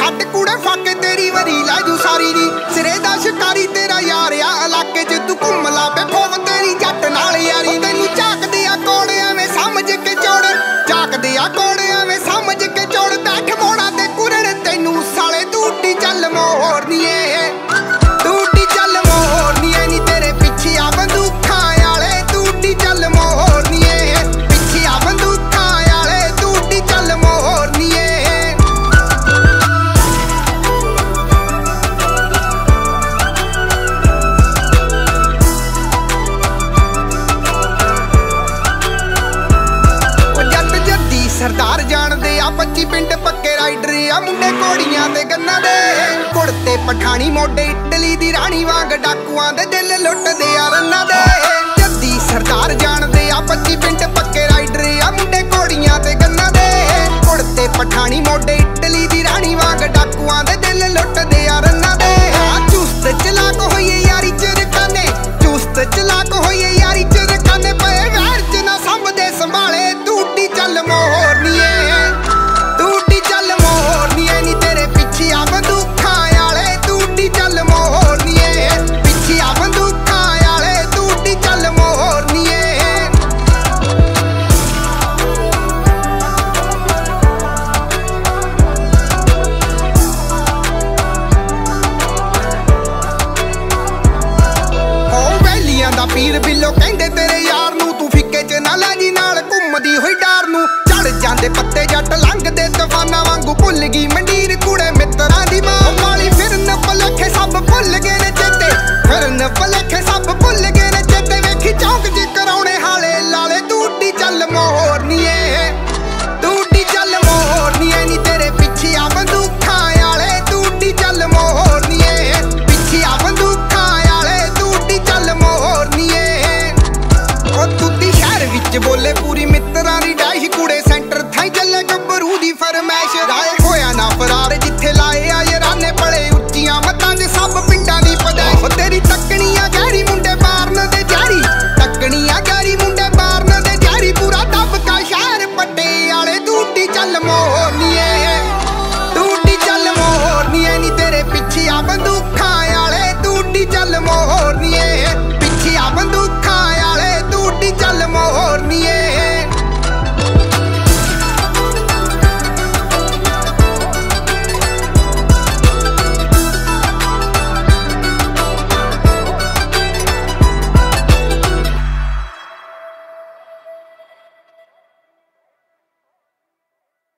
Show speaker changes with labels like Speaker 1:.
Speaker 1: ਛੱਡ ਕੂੜੇ ਫਾਕੇ ਤੇਰੀ ਵਰੀ ਲੈ ਜੂ ਸਾਰੀ ਨੀ ਸਿਰੇ ਦਾ ਸ਼ਿਕਾਰੀ ਤੇਰਾ ਯਾਰ ਆ ਇਲਾਕੇ 'ਚ ਤੂੰ ਘੁੰਮ ਲਾ ਬੇ ਖੋਵ ਤੇਰੀ ਜੱਟ ਨਾਲ ਯਾਰੀ ਤੈਨੂੰ ਝਾਕਦੇ ਆ ਕੋੜ ਐਵੇਂ ਸਮਝ ਕੇ ਚੋੜ ਝਾਕਦੇ ਆ ਕੋੜ ਐਵੇਂ ਸਮਝ ਕੇ ਚੋੜ ਬੈਠ ਮੋੜਾ ਤੇ ਕੁਰੜ ਤੈਨੂੰ ਸਾਲੇ ਤੂੰ ਉੱਡੀ ਚੱਲ ਮੋਰਨੀਏ ਤੂੰ ਉੱਡੀ ਚੱਲ ਮੋਰਨੀਏ ਨੀ ਤੇਰੇ ਪਿੱਛੇ ਆ ਬੰਦੂਕਾਂ ਵਾਲੇ ਤੂੰ ਉੱਡੀ ਚੱਲ ਮੋਰਨੀਏ ਪਿੱਛੇ ਆ ਬੰਦੂਕਾਂ ਵਾਲੇ ਤੂੰ ਉੱਡੀ ਚੱਲ ਮੋਰਨੀਏ ਸਰਦਾਰ ਜਾਣਦੇ ਆ 25 ਪਿੰਡ ਪੱਕੇ ਰਾਈਡਰ ਆ ਮੁੰਡੇ ਘੋੜੀਆਂ ਤੇ ਗੰਨਾਂ ਦੇ ਕੁੜਤੇ ਪਠਾਣੀ ਮੋਢੇ ਇਟਲੀ ਦੀ ਰਾਣੀ ਵਾਂਗ ਡਾਕੂਆਂ ਦੇ ਦਿਲ ਲੁੱਟਦੇ ਆ ਰੰਨਾਂ ਦੇ ਜੱਦੀ ਸਰਦਾਰ ਜਾਣਦੇ ਆ 25 ਪਿੰਡ ਪੱਕੇ ਰਾਈਡਰ ਆ ਮੁੰਡੇ ਘੋੜੀਆਂ ਤੇ ਗੰਨਾਂ ਦੇ ਕੁੜਤੇ ਪਠਾਣੀ ਮੋਢੇ ਇਟਲੀ ਦੀ ਰਾਣੀ ਵਾਂਗ ਡਾਕੂਆਂ ਦੇ ਦਿਲ ਲੁੱਟਦੇ ਆ ਰੰਨਾਂ ਦੇ ਚੁਸਤ ਚਲਾਕ ਹੋਈਏ ਯਾਰੀ ਚ ਰਕਾਨੇ ਚੁਸਤ ਚਲਾਕ ਹੋਈਏ ਯਾਰੀ ਚ ਰਕਾਨੇ ਪਏ ਵੈਰ ਚ ਨਾ ਸੰਭਦੇ ਸੰਭਾਲੇ ਤੂੰ ਉੱਡੀ ਚੱਲ ਮੋਰਨੀਏ ਤੂੰ ਉੱਡੀ ਚੱਲ ਮੋਰਨੀਏ ਨੀ ਤੇਰੇ ਪਿੱਛੇ ਆ ਬੰਦੂਕਾਂ ਵਾਲੇ ਤੂੰ ਉੱਡੀ ਚੱਲ ਮੋਰਨੀਏ ਪਿੱਛੇ ਆ ਬੰਦੂਕਾਂ ਵਾਲੇ ਤੂੰ ਉੱਡੀ ਚੱਲ ਮੋਰਨੀਏ ਦਾ ਪੀਰ ਬਿੱਲੋ ਕਹਿੰਦੇ ਤੇਰੇ ਯਾਰ ਨੂੰ ਤੂੰ ਫਿੱਕੇ 'ਚ ਨਾ ਲੈ ਜੀ ਨਾਲ ਘੁੰਮਦੀ ਹੋਈ ਡਾਰ ਨੂੰ ਚੜ ਜਾਂਦੇ ਪੱਤੇ ਜੱਟ ਲੰਘਦੇ ਤੂਫਾਨਾਂ ਵਾਂਗੂ ਭੁੱਲ ਗਈ ਮੰਡੀ